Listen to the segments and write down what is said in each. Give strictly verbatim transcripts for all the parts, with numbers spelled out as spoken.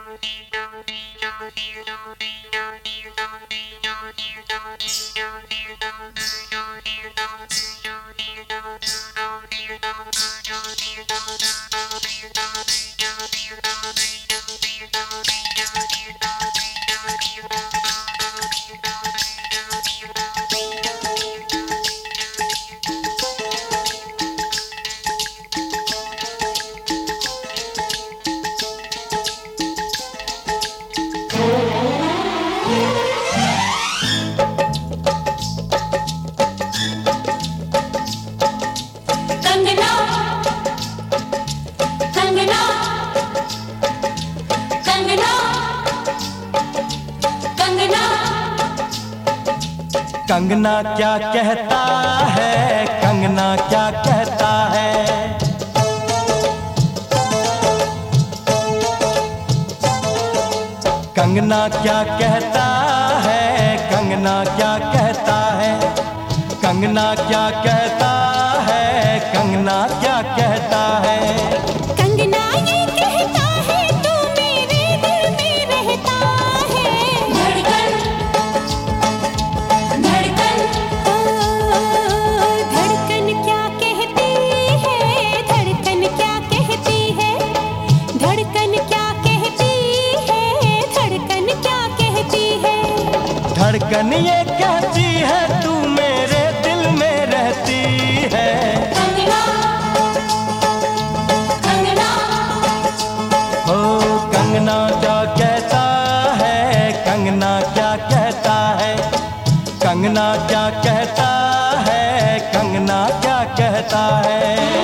कंगना क्या कहता है, कंगना क्या कहता है। कंगना क्या कहता है, कंगना क्या कहता है। कंगना क्या कहता है, कंगना क्या कहता है। कंगना ये कहता है तू मेरे दिल में रहता है। धड़कन धड़कन ओ, धड़कन क्या कहती है, धड़कन क्या कहती है। धड़कन क्या कहती है, धड़कन क्या कहती है। धड़कन ये कहती है तू मेरे दिल में रहती है। कंगना कंगना ओ कंगना क्या कहता है, कंगना क्या कहता है। कंगना क्या कहता है, कंगना क्या कहता है।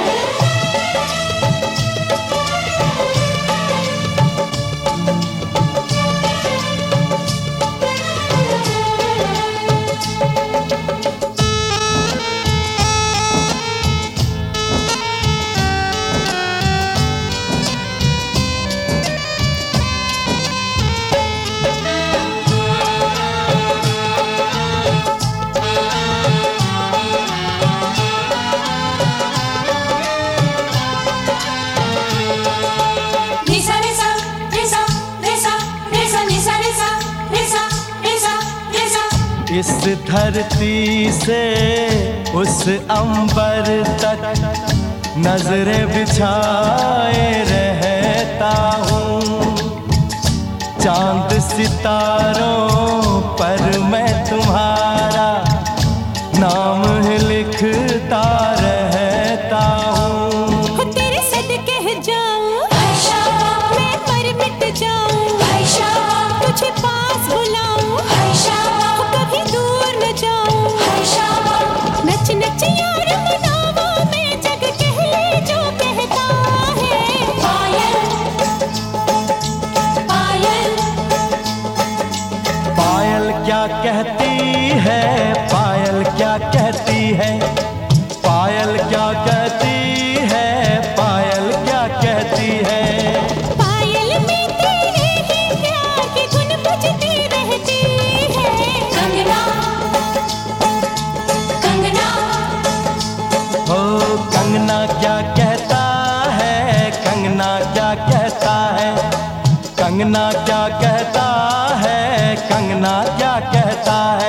इस धरती से उस अंबर तक नजरें बिछाए रहता हूँ। चांद सितारों पर मैं तुम्हारा नाम ही लिखता रहता हूँ। तेरे सदके जाऊं मैं पर मिट जाऊं, तुझे पास बुलाऊं कभी दूर न जाऊं। नच नच यार मनावा मैं जग कह ले जो कहता है। पायल पायल पायल क्या कहती है, पायल क्या कहती है। पायल क्या कहती है, पायल क्या कहती है। पायल में तेरे ही प्यार की धुन बजती रहती है। कंगना कंगना ओ कंगना क्या कहता है, कंगना क्या कहता है। कंगना क्या कहता है, कंगना क्या कहता है।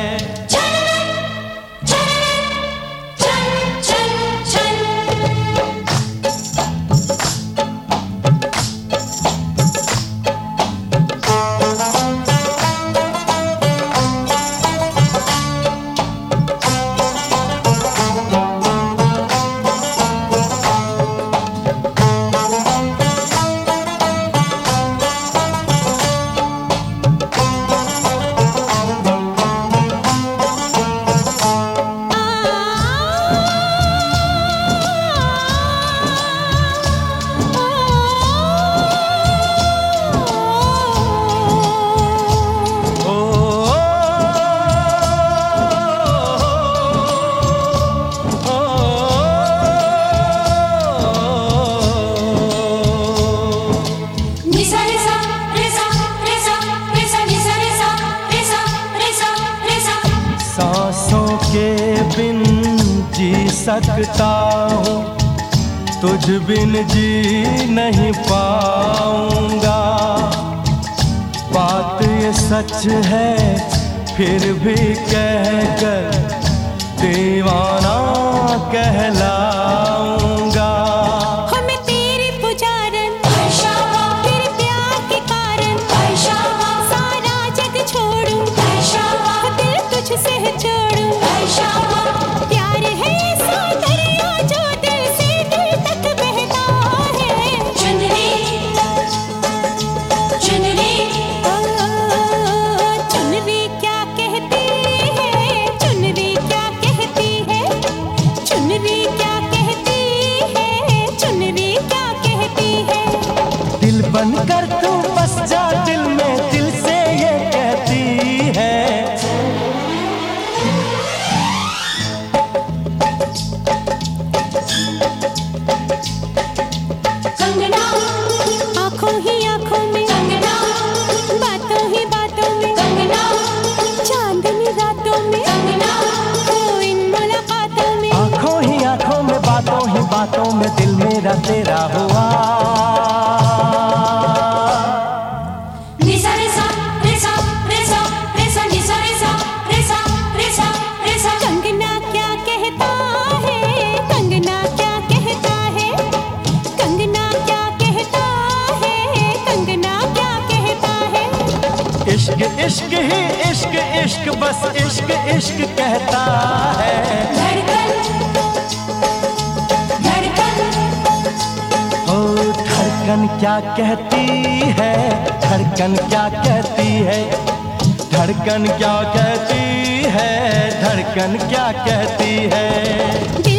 सांसों के बिन जी सकता हूँ, तुझ बिन जी नहीं पाऊंगा। सच है फिर भी कहकर दीवाना कहलाऊंगा। हो मैं तेरी पुजारन, तेरे प्यार के कारण सारा जग छोड़ूं, दिल तुझसे जोड़ूं। प्यार है ऐसा दरिया जो दिल से दिल तक बहता है। चुनरी चुनरी ओ, चुनरी क्या कहती है, चुनरी क्या कहती है, चुनरी क्या कहती है, चुनरी क्या कहती है। दिल बनकर तू बस जा दिल में, दिल से ये कहती है। कंगना आँखों ही आँखों में, कंगना बातों ही बातों में, कंगना चांदनी रातों में, कंगना हो इन मुलाकातों में। आँखों ही आँखों में, बातों ही बातों में दिल मेरा तेरा हुआ। निसा रे सा रे सा रे सा रे सा निसा रे सा रे सा रे सा रे सा। कंगना क्या कहता है, कंगना क्या कहता है, कंगना क्या कहता है, कंगना क्या कहता है। इश्क इश्क ही इश्क इश्क बस इश्क इश्क कहता है। धड़कन धड़कन ओ धड़कन क्या कहती है, धड़कन क्या कहती है, धड़कन क्या कहती है, धड़कन क्या कहती है।